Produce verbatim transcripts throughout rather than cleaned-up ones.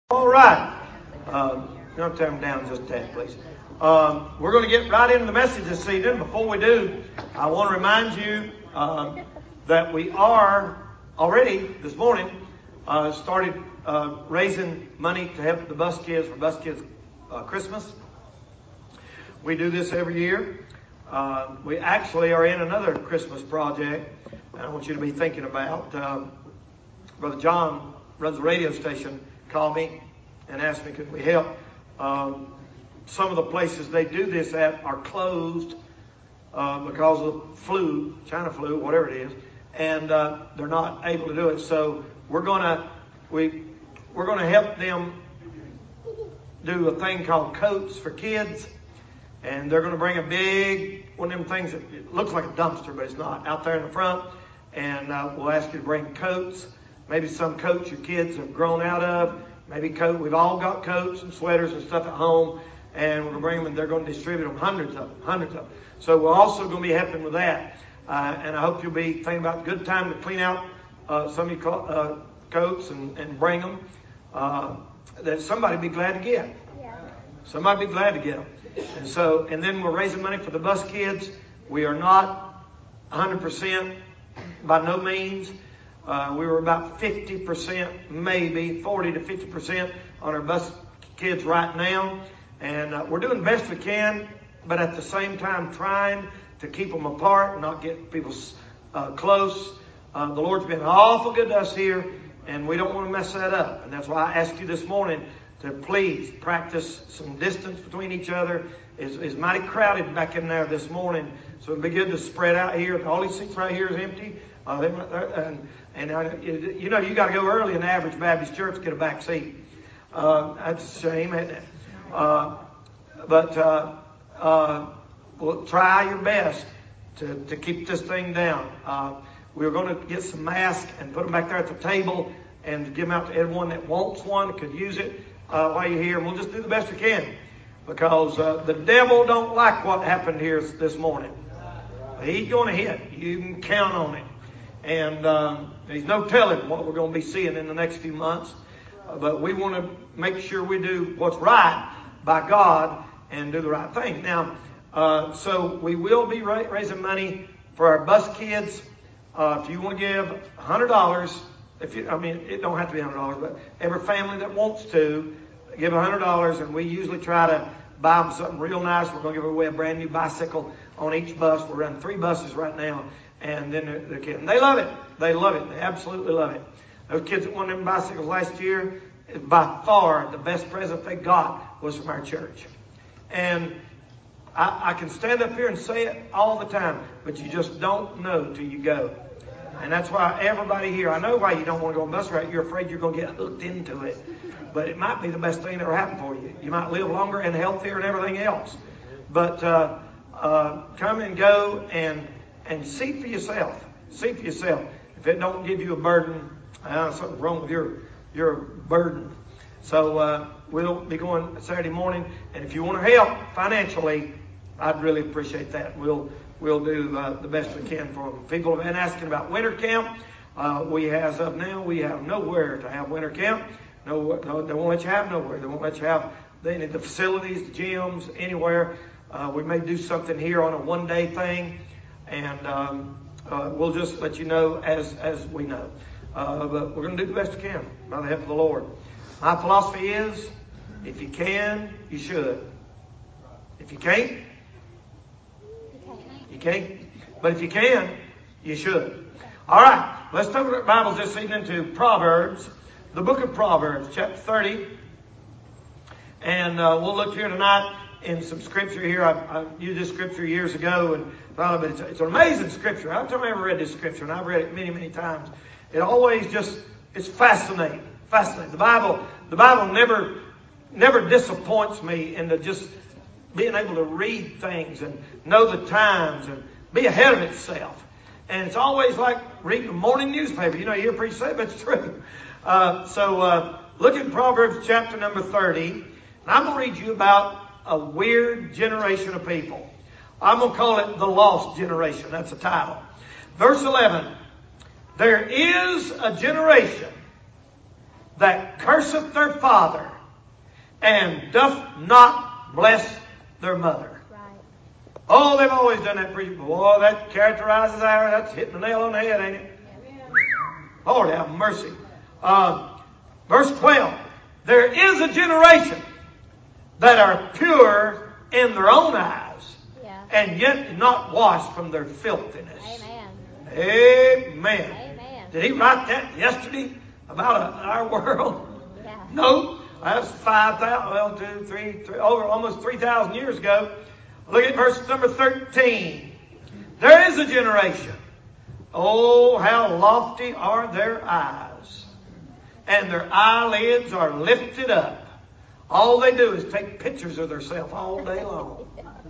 All right. Um, you don't turn them down just a tad, please. Um, we're going to get right into the message this evening. Before we do, I want to remind you um, that we are already this morning uh, started uh, raising money to help the bus kids for bus kids uh, Christmas. We do this every year. Uh, we actually are in another Christmas project I want you to be thinking about. Um, Brother John runs a radio station. Called me and asked me could we help. Um, some of the places they do this at are closed uh, because of flu, China flu, whatever it is, and uh, they're not able to do it. So we're gonna we we're gonna help them do a thing called Coats for Kids, and they're gonna bring a big one of them things that it looks like a dumpster, but it's not, out there in the front, and uh, we'll ask you to bring coats. Maybe some coats your kids have grown out of. Maybe coat. We've all got coats and sweaters and stuff at home, and we're going to bring them, and they're going to distribute them, hundreds of them, hundreds of them. So we're also going to be helping with that. Uh, and I hope you'll be thinking about a good time to clean out uh, some of your uh, coats and, and bring them. Uh, that somebody be glad to get. Yeah. Somebody be glad to get them. And so, and then we're raising money for the bus kids. We are not one hundred percent by no means. Uh, we were about fifty percent, maybe forty to fifty percent on our bus kids right now. And uh, we're doing the best we can, but at the same time trying to keep them apart and not get people uh, close. Uh, the Lord's been awful good to us here, and we don't want to mess that up. And that's why I asked you this morning to please practice some distance between each other. It's, it's mighty crowded back in there this morning, so it'd be good to spread out here. All these seats right here is empty. Uh, they, and and uh, you know, you got to go early in the average Baptist church to get a back seat. Uh, that's a shame, isn't it? Uh, but uh, uh, well, try your best to, to keep this thing down. Uh, we're going to get some masks and put them back there at the table and give them out to everyone that wants one, that could use it uh, while you're here. And we'll just do the best we can, because uh, the devil don't like what happened here this morning. He's going to hit. You can count on it. And um, there's no telling what we're going to be seeing in the next few months. Uh, but we want to make sure we do what's right by God and do the right thing. Now, uh, so we will be ra- raising money for our bus kids. Uh, if you want to give one hundred dollars, if you, I mean, it don't have to be one hundred dollars, but every family that wants to, give one hundred dollars, and we usually try to buy them something real nice. We're going to give away a brand new bicycle on each bus. We're running three buses right now. And then the, the kids, and they love it. They love it. They absolutely love it. Those kids that won them bicycles last year, by far the best present they got was from our church. And I, I can stand up here and say it all the time, but you just don't know till you go. And that's why everybody here, I know why you don't want to go on bus ride. You're afraid you're going to get hooked into it. But it might be the best thing that ever happened for you. You might live longer and healthier and everything else. But uh, uh, come and go and And see for yourself. See for yourself. If it don't give you a burden, uh, something's wrong with your your burden. So uh, we'll be going Saturday morning. And if you want to help financially, I'd really appreciate that. We'll we'll do uh, the best we can for them. People have been asking about winter camp. Uh, we as of now, we have nowhere to have winter camp. No, no, they won't let you have nowhere. They won't let you have any of the facilities, the gyms, anywhere. Uh, we may do something here on a one-day thing. And um, uh, we'll just let you know as as we know. Uh, but we're going to do the best we can by the help of the Lord. My philosophy is, if you can, you should. If you can't, you can't. But if you can, you should. All right, let's turn our Bibles this evening to Proverbs, the book of Proverbs, chapter thirty. And uh, we'll look here tonight in some scripture here. I, I used this scripture years ago, and thought of it. It's, it's an amazing scripture. I've never read this scripture, and I've read it many, many times. It always just, it's fascinating. Fascinating. The Bible, the Bible never, never disappoints me into just being able to read things and know the times and be ahead of itself. And it's always like reading a morning newspaper. You know, you hear preachers say it, but it's true. Uh, so uh, look at Proverbs chapter number thirty. And I'm going to read you about a weird generation of people. I'm going to call it the lost generation. That's the title. Verse eleven. There is a generation that curseth their father and doth not bless their mother. Right. Oh, they've always done that preaching. Boy, that characterizes our, that's hitting the nail on the head, ain't it? Yeah. Lord have mercy. Uh, verse twelve. There is a generation that are pure in their own eyes, Yeah. and yet not washed from their filthiness. Amen. Amen. Amen. Did he write that yesterday about uh, our world? Yeah. No. That's five thousand, well, two, three, three, over almost three thousand years ago. Look at verse number thirteen. There is a generation. Oh, how lofty are their eyes, and their eyelids are lifted up. All they do is take pictures of themselves all day long.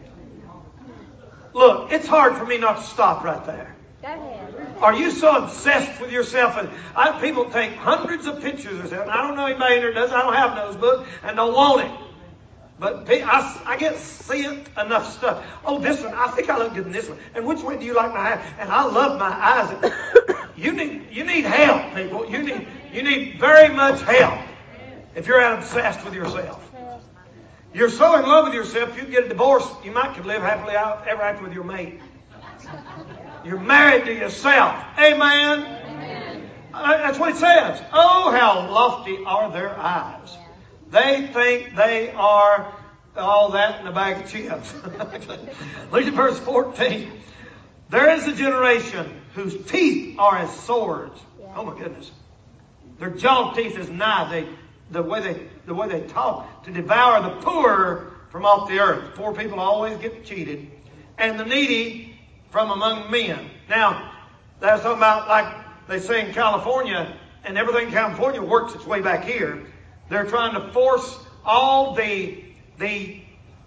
Look, it's hard for me not to stop right there. Go ahead. Are you so obsessed with yourself? And I, people take hundreds of pictures of themselves. I don't know anybody in here does. I don't have those books and don't want it. But I, I get see it enough stuff. Oh, this one, I think I look good in this one. And which way do you like my eyes? And I love my eyes. You need you need help, people. You need you need very much help if you're obsessed with yourself. You're so in love with yourself, you get a divorce, you might could live happily ever after with your mate. You're married to yourself. Amen. Amen. Uh, that's what it says. Oh, how lofty are their eyes. They think they are all that in a bag of chips. Look at verse fourteen. There is a generation whose teeth are as swords. Yeah. Oh my goodness. Their jaw teeth is knives. They, the way they, the way they talk, to devour the poor from off the earth. Poor people always get cheated. And the needy from among men. Now, that's talking about, like they say in California, and everything in California works its way back here. They're trying to force all the, the,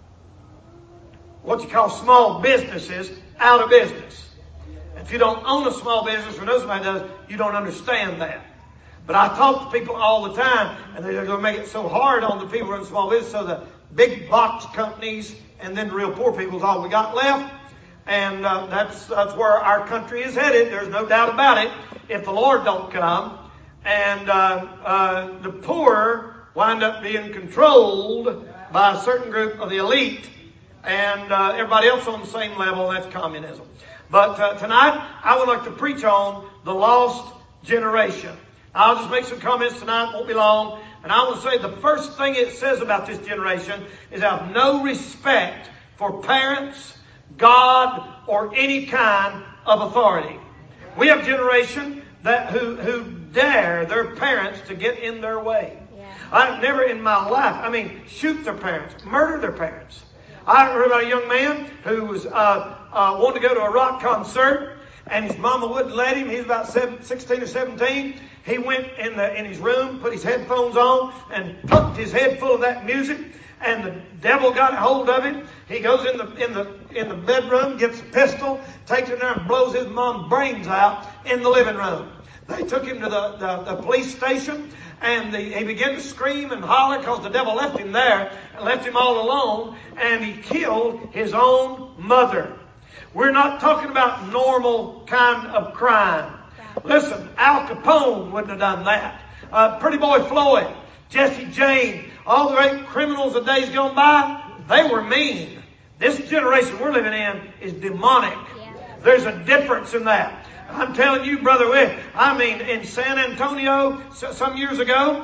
what you call small businesses out of business. If you don't own a small business or know somebody does, you don't understand that. But I talk to people all the time, and they're going to make it so hard on the people running small business, so the big box companies and then the real poor people is all we got left. And uh, that's that's where our country is headed. There's no doubt about it. If the Lord don't come, and uh, uh, the poor wind up being controlled by a certain group of the elite, and uh, everybody else on the same level, that's communism. But uh, tonight, I would like to preach on the lost generation. I'll just make some comments tonight, won't be long. And I will say the first thing it says about this generation is have no respect for parents, God, or any kind of authority. We have a generation that who, who dare their parents to get in their way. Yeah. I've never in my life, I mean, shoot their parents, murder their parents. I heard about a young man who was uh, uh, wanted to go to a rock concert, and his mama wouldn't let him. He was about seven, sixteen or seventeen. He went in the in his room, put his headphones on, and pumped his head full of that music. And the devil got a hold of him. He goes in the in the in the bedroom, gets a pistol, takes it there, and blows his mom's brains out in the living room. They took him to the the, the police station, and the, he began to scream and holler because the devil left him there and left him all alone. And he killed his own mother. We're not talking about normal kind of crime. Listen, Al Capone wouldn't have done that. Uh, Pretty Boy Floyd, Jesse James, all the great criminals of days gone by, they were mean. This generation we're living in is demonic. Yeah. There's a difference in that. I'm telling you, brother, I mean, in San Antonio some years ago,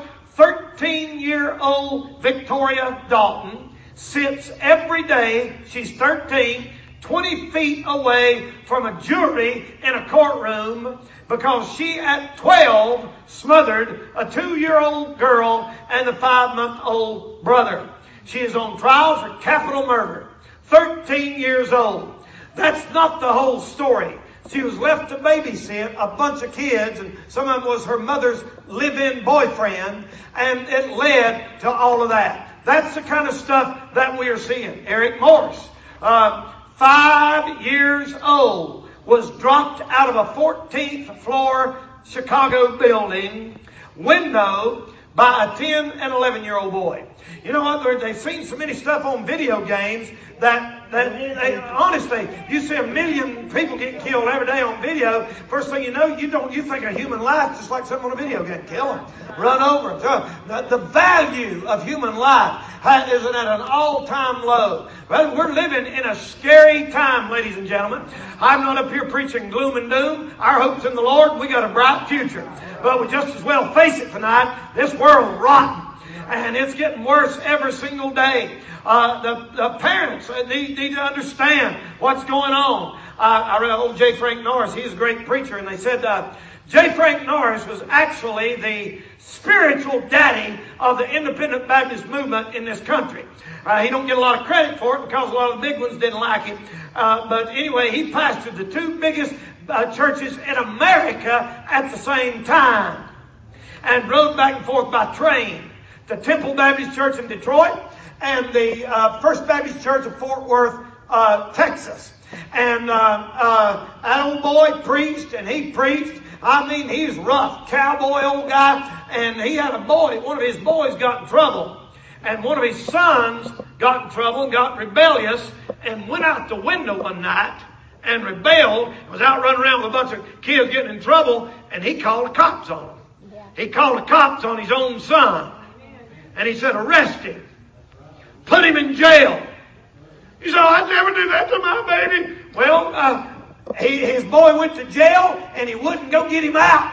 thirteen-year-old Victoria Dalton sits every day, she's thirteen, twenty feet away from a jury in a courtroom because she at twelve smothered a two-year-old girl and a five-month-old brother. She is on trial for capital murder. thirteen years old. That's not the whole story. She was left to babysit a bunch of kids, and some of them was her mother's live-in boyfriend, and it led to all of that. That's the kind of stuff that we are seeing. Eric Morris, uh, five years old, was dropped out of a fourteenth floor Chicago building window by a ten and eleven year old boy. You know what? They've seen so many stuff on video games that that they, honestly, you see a million people getting killed every day on video. First thing you know, you don't you think a human life just like something on a video game. Kill them, run over them. The, the value of human life is at an all-time low. Well, we're living in a scary time, ladies and gentlemen. I'm not up here preaching gloom and doom. Our hope's in the Lord. We got a bright future. But we just as well face it tonight. This world's rotten. And it's getting worse every single day. Uh, the, the parents need, need to understand what's going on. Uh, I read old J. Frank Norris. He's a great preacher. And they said uh, J. Frank Norris was actually the spiritual daddy of the independent Baptist movement in this country. Uh, he don't get a lot of credit for it because a lot of the big ones didn't like him. Uh, but anyway, he pastored the two biggest uh, churches in America at the same time. And rode back and forth by train. The Temple Baptist Church in Detroit and the uh, First Baptist Church of Fort Worth, uh, Texas. And uh, uh, that old boy preached and he preached. I mean, he was rough, cowboy old guy. And he had a boy, one of his boys got in trouble. And one of his sons got in trouble and got rebellious and went out the window one night and rebelled. Was out running around with a bunch of kids getting in trouble. And he called the cops on them. He called the cops on his own son. And he said, arrest him. Put him in jail. He said, oh, I'd never do that to my baby. Well, uh, he, his boy went to jail and he wouldn't go get him out.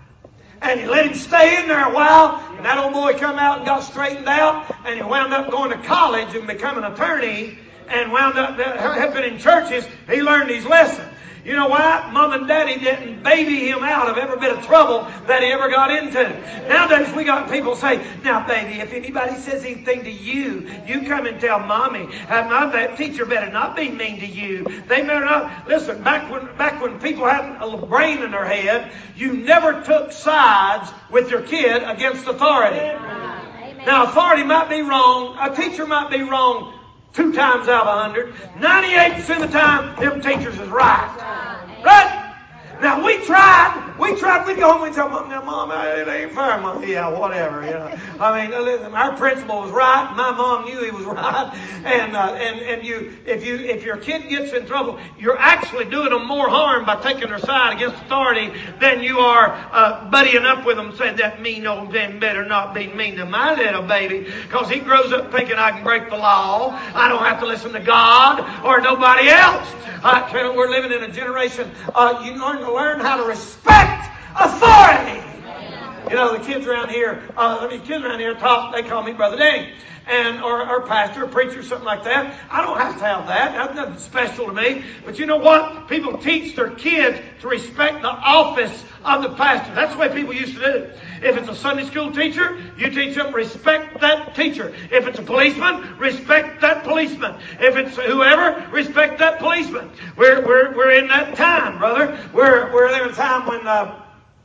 And he let him stay in there a while. And that old boy come out and got straightened out. And he wound up going to college and becoming an attorney. And wound up helping in churches. He learned his lesson. You know why? Mom and Daddy didn't baby him out of every bit of trouble that he ever got into. Nowadays we got people say, now baby, if anybody says anything to you, you come and tell Mommy. And my teacher better not be mean to you. They better not. Listen, back when, back when people had a brain in their head, you never took sides with your kid against authority. Amen. Now authority might be wrong. A teacher might be wrong. Two times out of a hundred. ninety-eight percent of the time, them teachers is right. Right? Now, we tried. We tried. We'd go home and tell Mom, now, Mom, it ain't fair, Mom. Yeah, whatever, you know. I mean, listen, our principal was right. My mom knew he was right. And, uh, and, and you, if you, if your kid gets in trouble, you're actually doing them more harm by taking their side against authority than you are, uh, buddying up with them saying that mean old man better not be mean to my little baby. Cause he grows up thinking I can break the law. I don't have to listen to God or nobody else. Uh, we're living in a generation, uh, you learn to learn how to respect authority. You know, the kids around here, uh, I mean, kids around here talk, they call me Brother Danny. And, or, or pastor, or preacher, something like that. I don't have to have that. That's nothing special to me. But you know what? People teach their kids to respect the office of the pastor. That's the way people used to do. If it's a Sunday school teacher, you teach them respect that teacher. If it's a policeman, respect that policeman. If it's whoever, respect that policeman. We're, we're, we're in that time, brother. We're, we're in a time when, uh,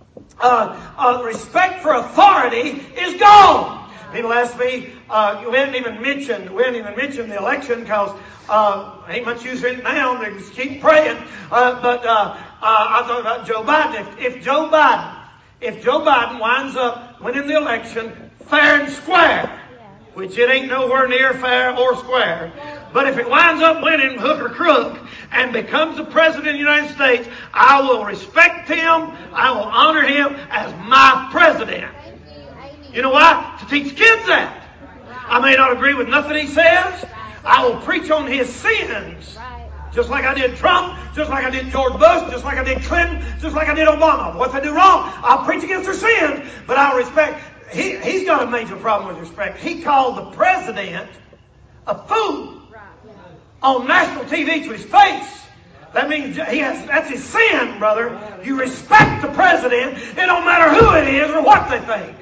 uh, uh, respect for authority is gone. People ask me, uh, we haven't even mentioned, we haven't even mentioned the election because, uh, ain't much use in it now. They just keep praying. Uh, but, uh, uh, I thought about Joe Biden. If, if Joe Biden, if Joe Biden winds up winning the election fair and square, which it ain't nowhere near fair or square, but if it winds up winning hook or crook and becomes the president of the United States, I will respect him. I will honor him as my president. You know why? To teach kids that. I may not agree with nothing he says. I will preach on his sins. Just like I did Trump, just like I did George Bush, just like I did Clinton, just like I did Obama. What they do wrong, I'll preach against their sins, but I'll respect. He, he's got a major problem with respect. He called the president a fool on national T V to his face. That means he has, that's his sin, brother. You respect the president. It don't matter who it is or what they think.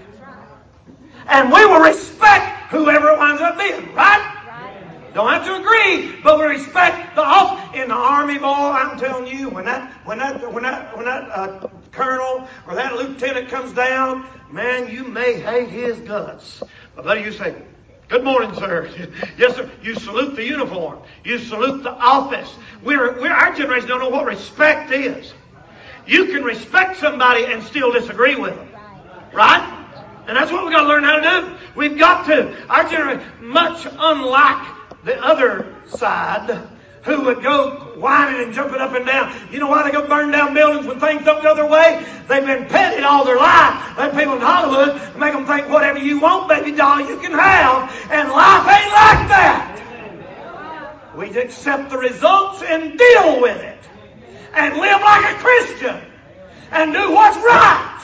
And we will respect whoever it winds up being, right? Right. Don't have to agree, but we respect the office. In the Army, boy, I'm telling you, when that when that when that when that uh, colonel or that lieutenant comes down, man, you may hate his guts. But then you say, "Good morning, sir." Yes, sir. You salute the uniform. You salute the office. We're we're our generation don't know what respect is. You can respect somebody and still disagree with them, right? And that's what we've got to learn how to do. We've got to. Our generation, much unlike the other side, who would go whining and jumping up and down. You know why they go burn down buildings when things don't go their way? They've been petted all their life. Let people in Hollywood make them think whatever you want, baby doll, you can have. And life ain't like that. We accept the results and deal with it. And live like a Christian. And do what's right.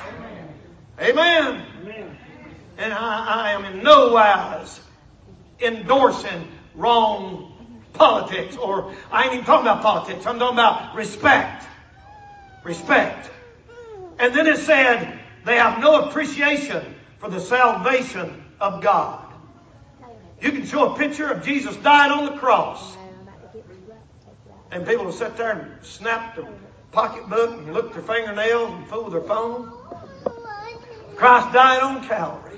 Amen. And I, I am in no wise endorsing wrong politics, or I ain't even talking about politics. I'm talking about respect. Respect. And then it said they have no appreciation for the salvation of God. You can show a picture of Jesus died on the cross, and people will sit there and snap their pocketbook and look at their fingernails and fool with their phone. Christ died on Calvary.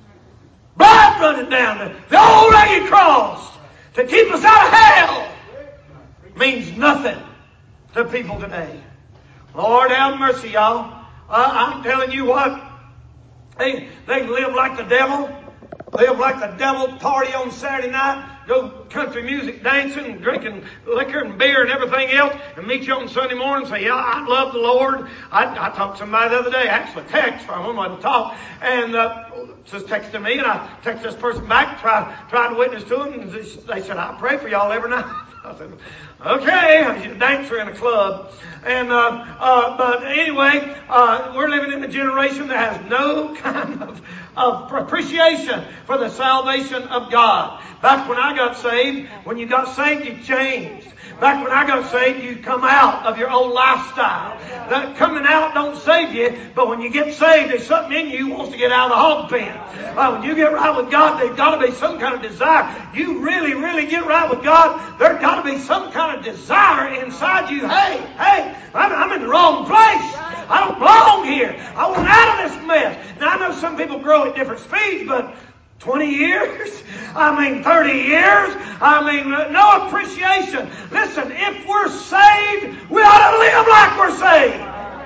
Blood running down the, the old rugged cross to keep us out of hell means nothing to people today. Lord have mercy, y'all. Uh, I'm telling you what, they, they live like the devil, live like the devil, party on Saturday night, go country music dancing and drinking liquor and beer and everything else, and meet you on Sunday morning and say, yeah, I love the Lord. I, I talked to somebody the other day, actually text from them, I talk, and uh, just texted me, and I texted this person back, tried, tried to witness to them, and they said, I pray for y'all every night. I said, okay, I'm a dancer in a club. And, uh, uh, but anyway, uh, we're living in a generation that has no kind of, of appreciation for the salvation of God. Back when I got saved, when you got saved, you changed. Back when I got saved, you come out of your old lifestyle. That coming out don't save you, but when you get saved, there's something in you who wants to get out of the hog pen. Uh, when you get right with God, there's got to be some kind of desire. You really, really get right with God, there's got to be some kind of desire inside you. Hey, hey, I'm, I'm in the wrong place. I don't belong here. I want out of this mess. Now, I know some people grow at different speeds, but twenty years? I mean, thirty years? I mean, no appreciation. Listen, if we're saved, we ought to live like we're saved.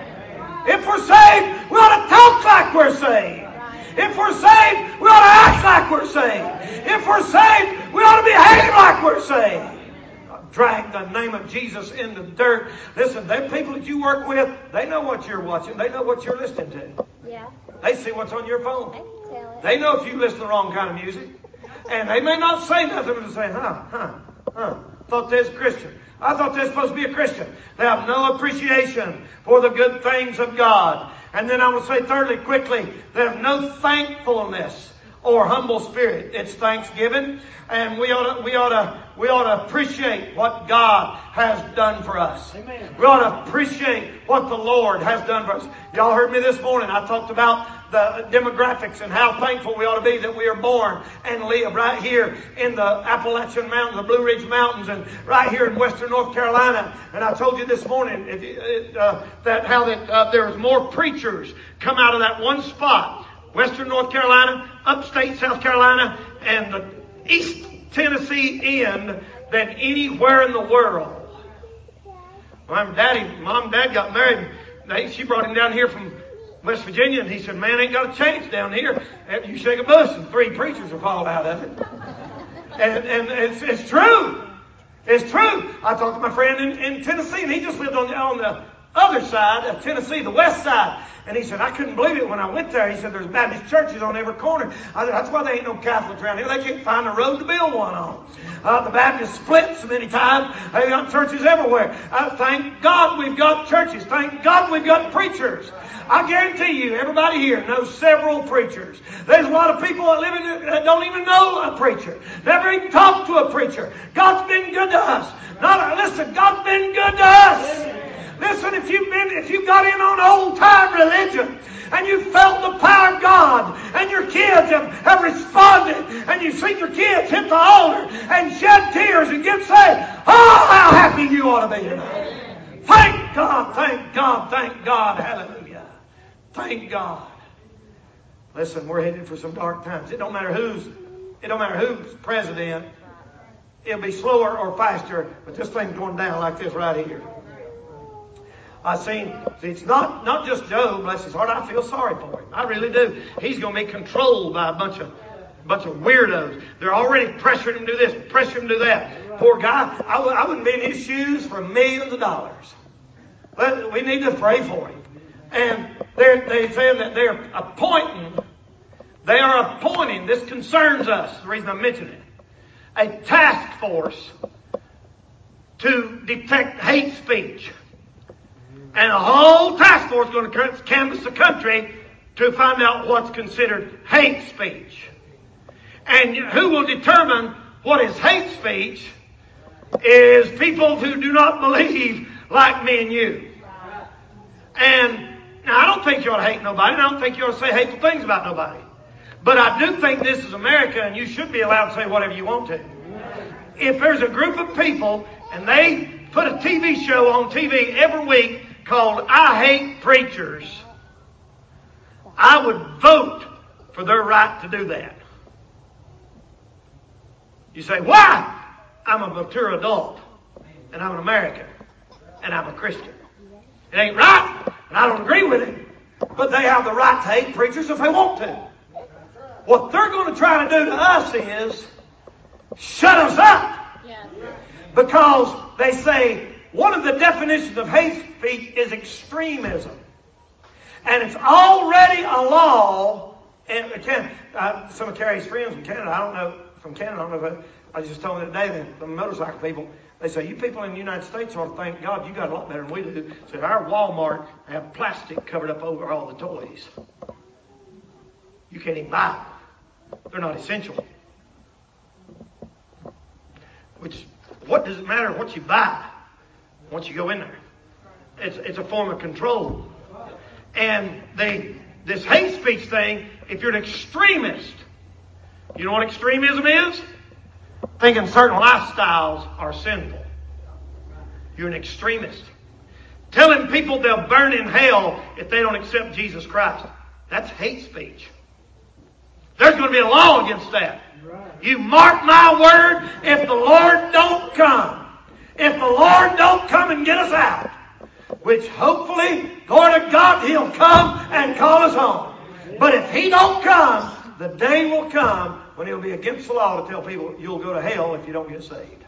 If we're saved, we ought to talk like we're saved. If we're saved, we ought to act like we're saved. If we're saved, we ought to behave like we're saved. Drag the name of Jesus in the dirt. Listen, the people that you work with, they know what you're watching. They know what you're listening to. Yeah. They see what's on your phone. They know if you listen to the wrong kind of music. And they may not say nothing, but they say, huh, huh, huh. Thought they was a Christian. I thought they were supposed to be a Christian. They have no appreciation for the good things of God. And then I will say thirdly, quickly, they have no thankfulness or humble spirit. It's Thanksgiving, and we ought to, we ought to, we ought to appreciate what God has done for us. Amen. We ought to appreciate what the Lord has done for us. Y'all heard me this morning. I talked about the demographics and how thankful we ought to be that we are born and live right here in the Appalachian Mountains, the Blue Ridge Mountains, and right here in Western North Carolina. And I told you this morning if, it, uh, that how that uh, there was more preachers come out of that one spot. Western North Carolina, upstate South Carolina, and the East Tennessee end than anywhere in the world. My daddy, mom and dad got married. They, she brought him down here from West Virginia, and he said, man, ain't got a chance down here. You shake a bus and three preachers will fall out of it. And, and it's, it's true. It's true. I talked to my friend in, in Tennessee, and he just lived on the, on the other side of Tennessee, the west side. And he said, I couldn't believe it when I went there. He said, there's Baptist churches on every corner. I said, that's why there ain't no Catholics around here. They can't find a road to build one on. Uh, the Baptist splits many times. They've got churches everywhere. Uh, thank God we've got churches. Thank God we've got preachers. I guarantee you, everybody here knows several preachers. There's a lot of people that live in that don't even know a preacher. Never even talked to a preacher. God's been good to us. Not, listen, God's been good to us. Listen, if you've been, if you got in on old time religion and you felt the power of God and your kids have, have responded and you've seen your kids hit the altar and shed tears and get saved, oh, how happy you ought to be tonight. Thank God, thank God, thank God, hallelujah. Thank God. Listen, we're headed for some dark times. It don't matter who's, it don't matter who's president. It'll be slower or faster, but this thing's going down like this right here. I seen, see, it's not, not just Joe, bless his heart. I feel sorry for him. I really do. He's going to be controlled by a bunch of A bunch of weirdos. They're already pressuring him to do this, pressuring him to do that. Poor guy. I, w- I wouldn't be in his shoes for millions of dollars. But we need to pray for him. And they're, they're saying that they're appointing, they are appointing, this concerns us, the reason I'm mentioning it, a task force to detect hate speech. And a whole task force is going to canvass the country to find out what's considered hate speech. And who will determine what is hate speech is people who do not believe like me and you. And now, I don't think you ought to hate nobody, and I don't think you ought to say hateful things about nobody. But I do think this is America, and you should be allowed to say whatever you want to. If there's a group of people, and they put a T V show on T V every week called I Hate Preachers, I would vote for their right to do that. You say, why? I'm a mature adult, and I'm an American, and I'm a Christian. It ain't right, and I don't agree with it, but they have the right to hate preachers if they want to. What they're going to try to do to us is shut us up. Because they say one of the definitions of hate speech is extremism. And it's already a law. And again, uh, some of Carrie's friends from Canada, I don't know, from Canada, I don't know if I, I was just telling them today that the motorcycle people, they say, you people in the United States ought to thank God you got a lot better than we do. So our Walmart have plastic covered up over all the toys. You can't even buy them. They're not essential. Which, what does it matter what you buy once you go in there? It's, it's a form of control. And they, this hate speech thing, if you're an extremist, you know what extremism is? Thinking certain lifestyles are sinful. You're an extremist. Telling people they'll burn in hell if they don't accept Jesus Christ. That's hate speech. There's going to be a law against that. You mark my word, if the Lord don't come, if the Lord don't come and get us out, which hopefully, Lord of God, He'll come and call us home. But if He don't come, the day will come when it'll be against the law to tell people you'll go to hell if you don't get saved.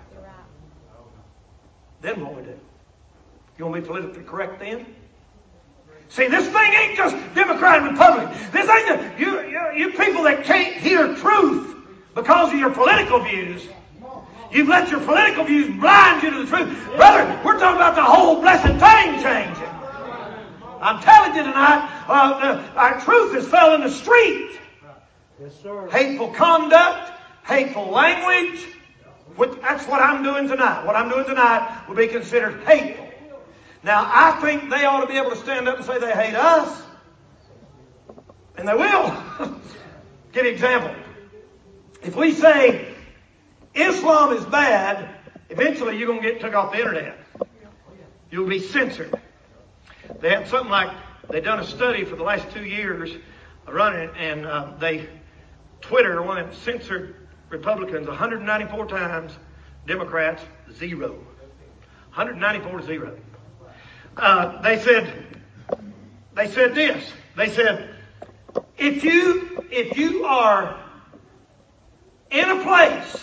Then what we do? You want to be politically correct then? See, this thing ain't just Democrat and Republican. This ain't the, you, you, you people that can't hear truth because of your political views. You've let your political views blind you to the truth. Brother, we're talking about the whole blessed thing changing. I'm telling you tonight, uh, the, our truth is fell in the street. Yes, sir. Hateful conduct, hateful language. Which, that's what I'm doing tonight. What I'm doing tonight will be considered hateful. Now, I think they ought to be able to stand up and say they hate us. And they will. Give you an example. If we say Islam is bad, eventually you're going to get took off the internet. You'll be censored. They had something like, they've done a study for the last two years running, and uh, they, Twitter, one that censored Republicans one hundred ninety-four times, Democrats, zero. one hundred ninety-four to zero. Uh, they said, they said this. They said, if you, if you are in a place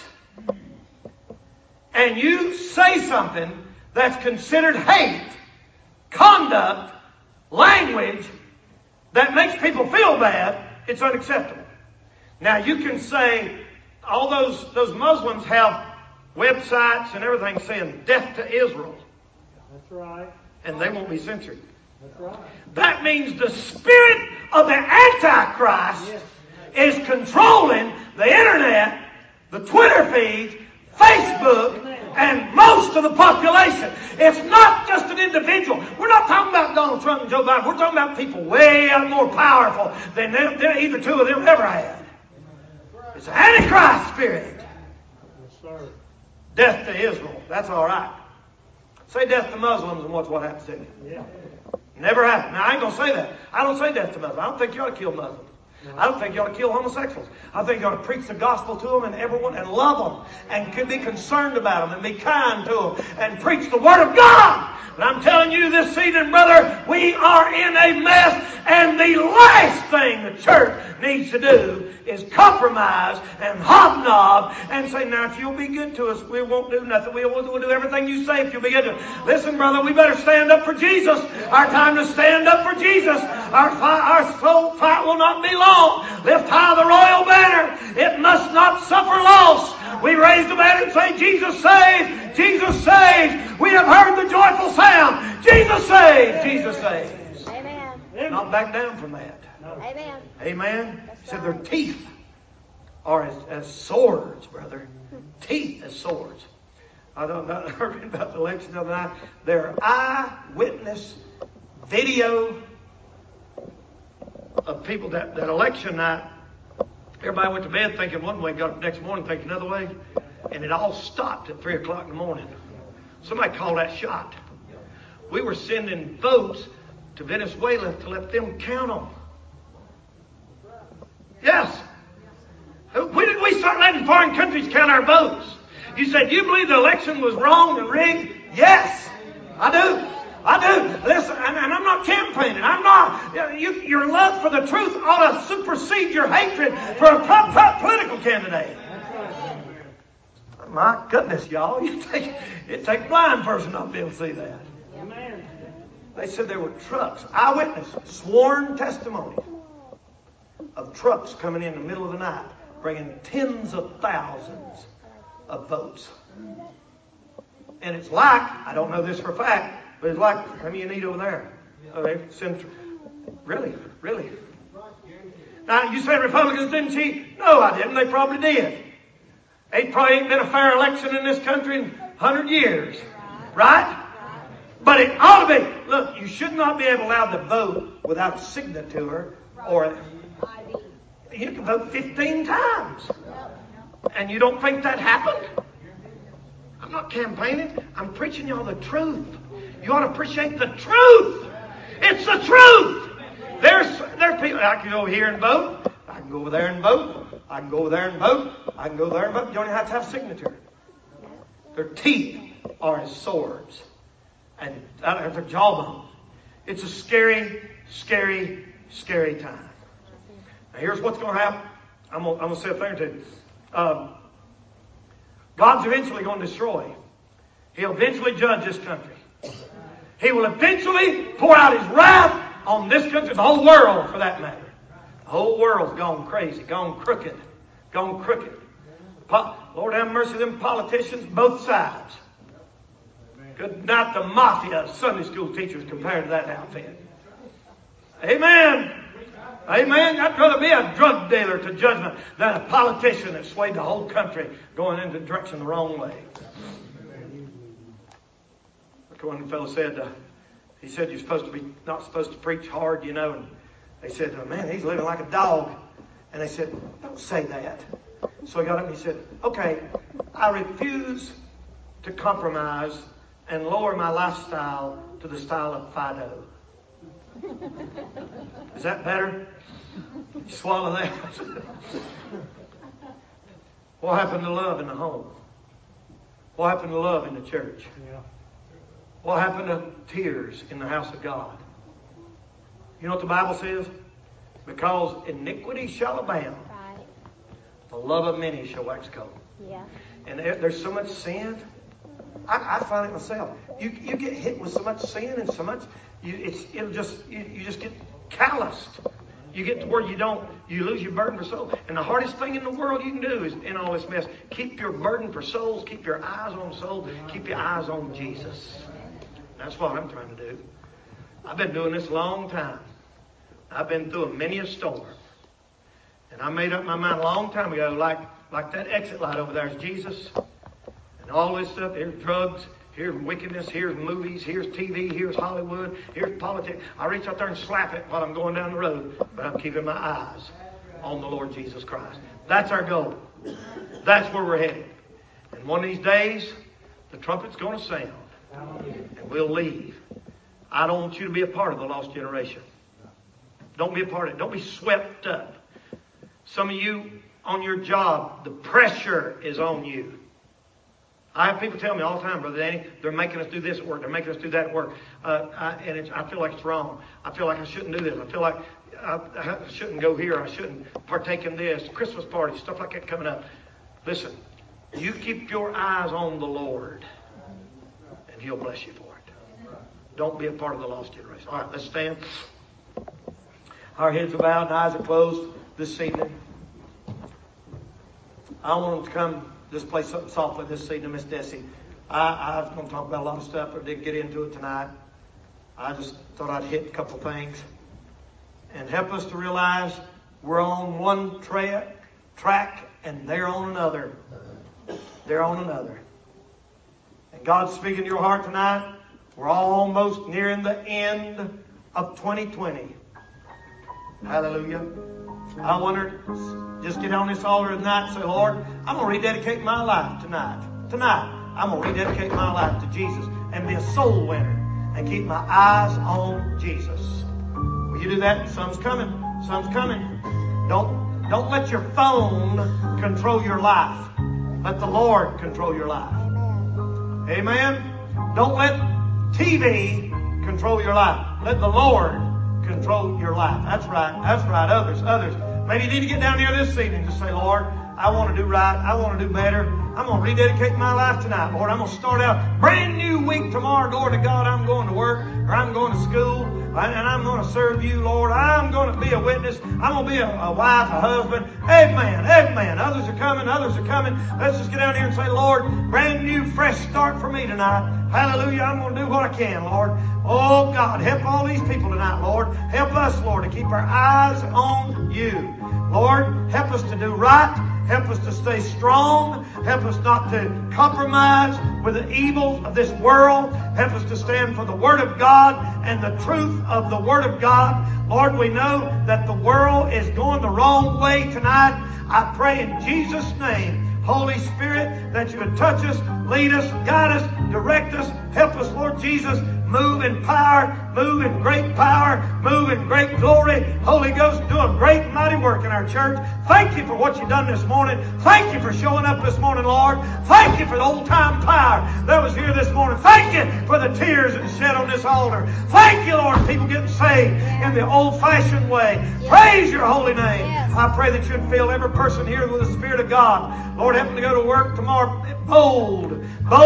and you say something that's considered hate, conduct, language that makes people feel bad, it's unacceptable. Now you can say, all those, those Muslims have websites and everything saying death to Israel. That's right. And they won't be censored. That's right. That means the spirit of the Antichrist Yes. is controlling the internet, the Twitter feeds, Facebook, and most of the population. It's not just an individual. We're not talking about Donald Trump and Joe Biden. We're talking about people way more powerful than either two of them ever had. It's an Antichrist spirit. Yes, sir. Death to Israel. That's all right. Say death to Muslims and watch what happens to you. Yeah. Never happened. Now, I ain't going to say that. I don't say death to Muslims. I don't think you ought to kill Muslims. I don't think you ought to kill homosexuals. I think you ought to preach the gospel to them and everyone and love them and could be concerned about them and be kind to them and preach the word of God. But I'm telling you this evening, brother, we are in a mess, and the last thing the church needs to do is compromise and hobnob and say, now if you'll be good to us, we won't do nothing. We'll, we'll do everything you say if you'll be good to us. Listen, brother, we better stand up for Jesus. Our time to stand up for Jesus. Our, fight, our soul fight will not be long. Lift high the royal banner. It must not suffer loss. We raise the banner and say, Jesus saves. Jesus saves. We have heard the joyful sound. Jesus saves. Jesus saves. Amen. Not back down from that. Amen. Amen. He said their teeth are as, as swords, brother. Teeth as swords. I don't know. I read about the election the other night. Their eyewitness video of people that, that election night. Everybody went to bed thinking one way, got up the next morning thinking another way, and it all stopped at three o'clock in the morning. Somebody called that shot. We were sending votes to Venezuela to let them count them. Yes. When did we start letting foreign countries count our votes? You said, do you believe the election was wrong and rigged? Yes, I do. I do. Listen, and, and I'm not campaigning. I'm not. You, your love for the truth ought to supersede your hatred for a po- po- political candidate. My goodness, y'all. You take, it takes a blind person not to be able to see that. They said there were trucks, eyewitness, sworn testimony of trucks coming in the middle of the night, bringing tens of thousands of votes. And it's like, I don't know this for a fact, but it's like, how many you need over there? Okay, Central. Really, really. Now, you said Republicans didn't cheat? No, I didn't. They probably did. It probably ain't been a fair election in this country in one hundred years. Right? But it ought to be. Look, you should not be able allowed to vote without a signature or you can vote fifteen times. And you don't think that happened? I'm not campaigning. I'm preaching y'all the truth. You ought to appreciate the truth. It's the truth. There's, there's people. I can go here and vote. I can go over there and vote. I can go over there and vote. I can go there and vote. You don't even have to have a signature. Their teeth are as swords. And uh, their jawbone. It's a scary, scary, scary time. Now here's what's going to happen. I'm going, I'm going to say a thing or two. Um, God's eventually going to destroy. He'll eventually judge this country. He will eventually pour out His wrath on this country, the whole world for that matter. The whole world's gone crazy, gone crooked, gone crooked. Po- Lord have mercy, them politicians, both sides. Good night, the mafia of Sunday school teachers compared to that outfit. Amen. Amen. I'd rather be a drug dealer to judgment than a politician that swayed the whole country going in the direction the wrong way. Like one fellow said, uh, he said you're supposed to be not supposed to preach hard, you know. And they said, oh, man, he's living like a dog. And they said, don't say that. So he got up and he said, okay, I refuse to compromise and lower my lifestyle to the style of Fido. Is that better? You swallow that. What happened to love in the home? What happened to love in the church? What happened to tears in the house of God? You know what the Bible says? Because iniquity shall abound, Right. the love of many shall wax cold. Yeah. And there, there's so much sin. I, I find it myself. You you get hit with so much sin and so much. You it's it'll just you, you just get calloused. You get to where you don't you lose your burden for soul. And the hardest thing in the world you can do is in all this mess, keep your burden for souls, keep your eyes on souls, keep your eyes on Jesus. That's what I'm trying to do. I've been doing this a long time. I've been through many a storm. And I made up my mind a long time ago, like like that exit light over there is Jesus. And all this stuff, here's drugs, here's wickedness, here's movies, here's T V, here's Hollywood, here's politics. I reach out there and slap it while I'm going down the road, but I'm keeping my eyes on the Lord Jesus Christ. That's our goal. That's where we're headed. And one of these days, the trumpet's going to sound, and we'll leave. I don't want you to be a part of the lost generation. Don't be a part of it. Don't be swept up. Some of you on your job, the pressure is on you. I have people tell me all the time, Brother Danny, they're making us do this at work. They're making us do that at work. Uh, I, and it's, I feel like it's wrong. I feel like I shouldn't do this. I feel like I, I shouldn't go here. I shouldn't partake in this. Christmas parties, stuff like that coming up. Listen, you keep your eyes on the Lord, and He'll bless you for it. Don't be a part of the lost generation. All right, let's stand. Our heads are bowed and eyes are closed this evening. I want them to come just play something softly this evening, Miss Desi. I, I was going to talk about a lot of stuff, but didn't get into it tonight. I just thought I'd hit a couple things and help us to realize we're on one tra- track and they're on another. They're on another. And God's speaking to your heart tonight. We're almost nearing the end of twenty twenty. Hallelujah. I wonder, just get on this altar tonight and say, Lord, I'm going to rededicate my life tonight. Tonight, I'm going to rededicate my life to Jesus and be a soul winner and keep my eyes on Jesus. Will you do that? Some's coming. Some's coming. Don't, don't let your phone control your life. Let the Lord control your life. Amen. Don't let T V control your life. Let the Lord control your life. That's right. That's right. Others, others. Maybe you need to get down here this evening and just say, Lord, I want to do right. I want to do better. I'm going to rededicate my life tonight, Lord. I'm going to start out brand new week tomorrow. Glory to God. I'm going to work or I'm going to school and I'm going to serve you, Lord. I'm going to be a witness. I'm going to be a, a wife, a husband. Amen. Amen. Others are coming. Others are coming. Let's just get down here and say, Lord, brand new, fresh start for me tonight. Hallelujah. I'm going to do what I can, Lord. Oh, God, help all these people tonight, Lord. Help us, Lord, to keep our eyes on you. Lord, help us to do right. Help us to stay strong. Help us not to compromise with the evils of this world. Help us to stand for the Word of God and the truth of the Word of God. Lord, we know that the world is going the wrong way tonight. I pray in Jesus' name, Holy Spirit, that you would touch us, lead us, guide us, direct us. Help us, Lord Jesus, move in power, move in great power, move in great glory. Holy Ghost, do a great and mighty work in our church. Thank you for what you've done this morning. Thank you for showing up this morning, Lord. Thank you for the old-time power that was here this morning. Thank you for the tears that shed on this altar. Thank you, Lord, people getting saved in the old-fashioned way. Yes. Praise your holy name. Yes. I pray that you'd fill every person here with the Spirit of God. Lord, help them to go to work tomorrow bold,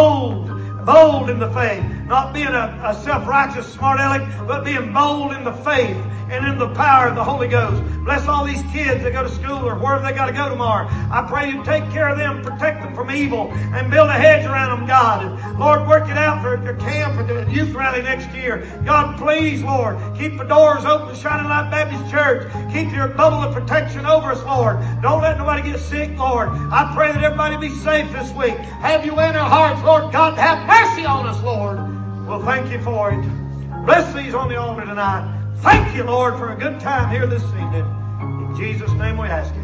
bold, bold in the faith. Not being a, a self-righteous smart aleck, but being bold in the faith and in the power of the Holy Ghost. Bless all these kids that go to school or wherever they got to go tomorrow. I pray you take care of them, protect them from evil, and build a hedge around them, God. And Lord, work it out for their camp or the youth rally next year. God, please, Lord, keep the doors open to Shining Light Baptist Church. Keep your bubble of protection over us, Lord. Don't let nobody get sick, Lord. I pray that everybody be safe this week. Have you in our hearts, Lord God, have mercy on us, Lord. Well, thank you for it. Bless these on the altar tonight. Thank you, Lord, for a good time here this evening. In Jesus' name we ask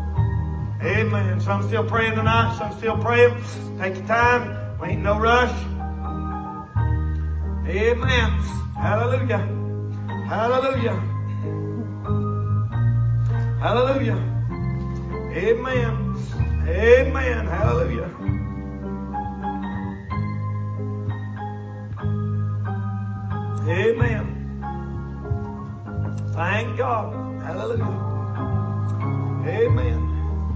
it. Amen. Some still praying tonight. Some still praying. Take your time. We ain't no rush. Amen. Hallelujah. Hallelujah. Hallelujah. Amen. Amen. Hallelujah. Amen. Thank God. Hallelujah. Amen.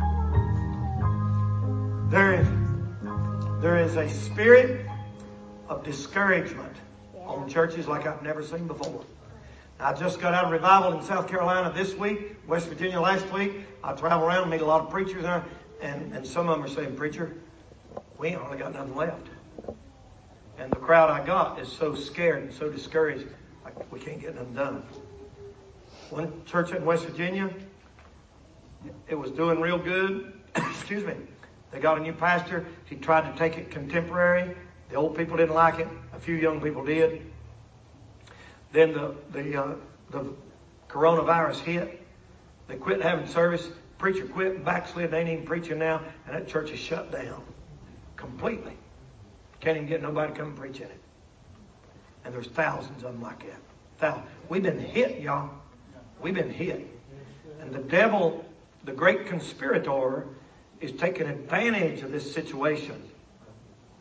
There is, there is a spirit of discouragement yeah. on churches like I've never seen before. I just got out of revival in South Carolina this week, West Virginia last week. I travel around, meet a lot of preachers there, and, and some of them are saying, Preacher, we ain't hardly got nothing left. And the crowd I got is so scared and so discouraged, like, we can't get nothing done. One church in West Virginia, it was doing real good. Excuse me. They got a new pastor. He tried to take it contemporary. The old people didn't like it. A few young people did. Then the the uh, the coronavirus hit. They quit having service. Preacher quit and backslid. They ain't even preaching now. And that church is shut down completely. Can't even get nobody to come and preach in it. And there's thousands of them like that. Thousands. We've been hit, y'all. We've been hit. And the devil, the great conspirator, is taking advantage of this situation.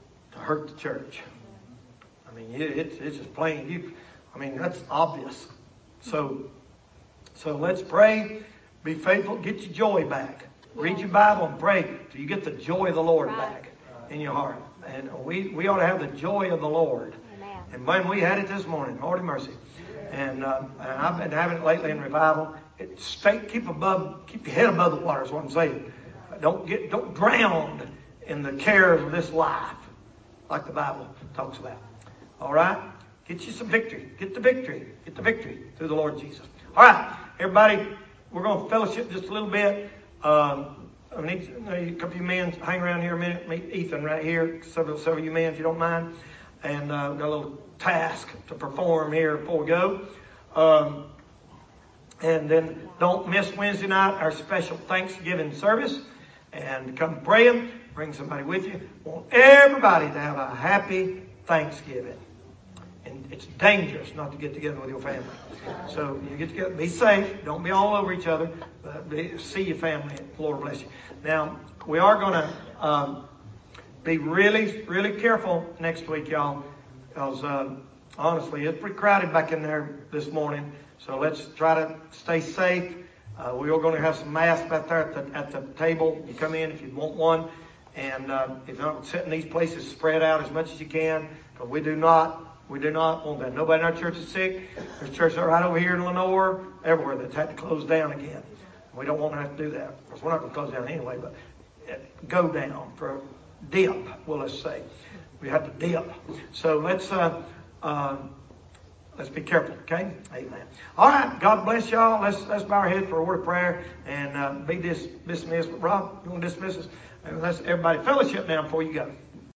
hurt the church. I mean, it, it's it's just plain. You, I mean, that's obvious. So, so let's pray. Be faithful. Get your joy back. Read your Bible and pray till you get the joy of the Lord back in your heart. And we, we ought to have the joy of the Lord. Amen. And when we had it this morning, Lord have mercy. And, uh, and I've been having it lately in revival. It stay, keep above, keep your head above the water is what I'm saying. Don't get, don't drown in the cares of this life, like the Bible talks about. All right, get you some victory. Get the victory. Get the victory through the Lord Jesus. All right, everybody, we're going to fellowship just a little bit. Um, I need a couple of you men hang around here a minute. Meet Ethan right here. Several, several of you men, if you don't mind. And uh, got a little task to perform here before we go. Um, and then don't miss Wednesday night, our special Thanksgiving service. And come praying. Bring somebody with you. Want everybody to have a happy Thanksgiving. And it's dangerous not to get together with your family. So you get together, be safe. Don't be all over each other. But be, see your family. Lord bless you. Now, we are going to um, be really, really careful next week, y'all. Because uh, honestly, it's pretty crowded back in there this morning. So let's try to stay safe. Uh, we are going to have some masks back there at the, at the table. You come in if you want one. And uh, if you don't sit in these places, spread out as much as you can. Because we do not. We do not want that. Nobody in our church is sick. There's churches right over here in Lenore, everywhere, that's had to close down again. We don't want to have to do that. Because we're not going to close down anyway, but go down for a dip, well, let's say. We have to dip. So let's uh, uh, let's be careful, okay? Amen. All right. God bless y'all. Let's let's bow our head for a word of prayer and uh, be dis- dismissed. Rob, you want to dismiss us? And let's everybody fellowship now before you go.